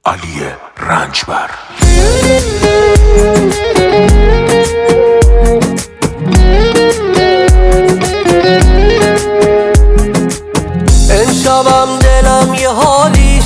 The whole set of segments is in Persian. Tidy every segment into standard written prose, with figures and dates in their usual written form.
علی رنجبر. امشبم دلم یه حالی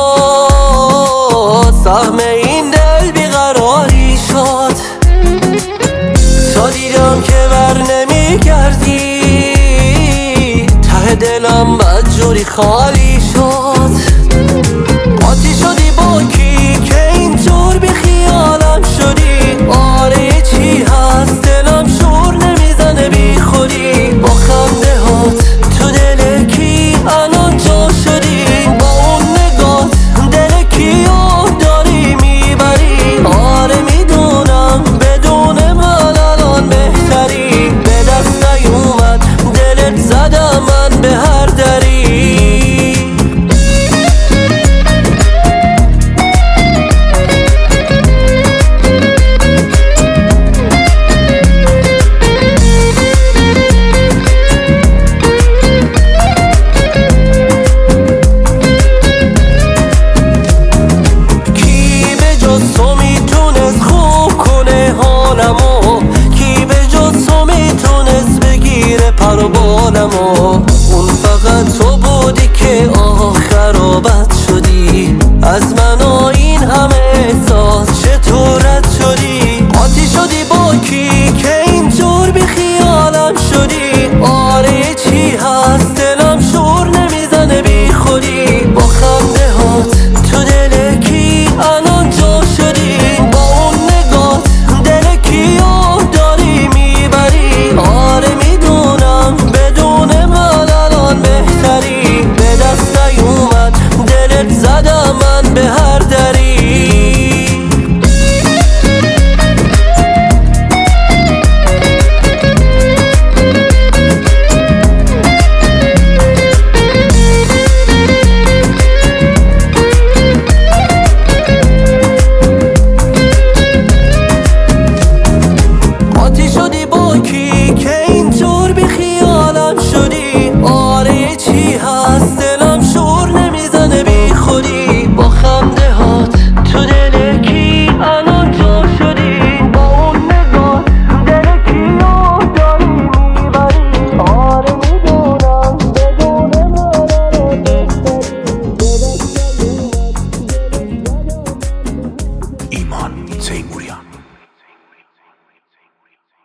شد، سهم این دل بیقراری شد. تا دیدم که بر نمیگردی، ته دلم بدجوری خالی شد. قاطی شدی با کی که اینطور بی خیالم شدی؟ آره چی هست دلم شور نمیزنه بی خودی. با خنده هات تو دل کی الان جا شدی؟ با اون نگات دل کیو داری میبری؟ آره میدونم بدون من الان بهتری. به دست نیومد دلت زدم من به هر دری. اون فقط تو بودی که آخر بد شدی. از من و این همه احساس چطور